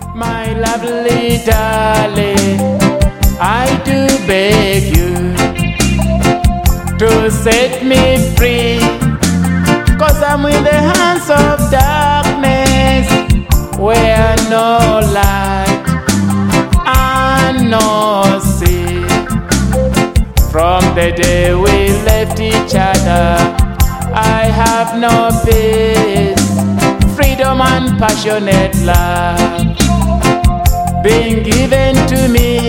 My lovely darling, I do beg you to set me free, 'cause I'm in the hands of darkness, where no light and no sea. From the day we left each other, I have no peace, freedom and passionate love being given to me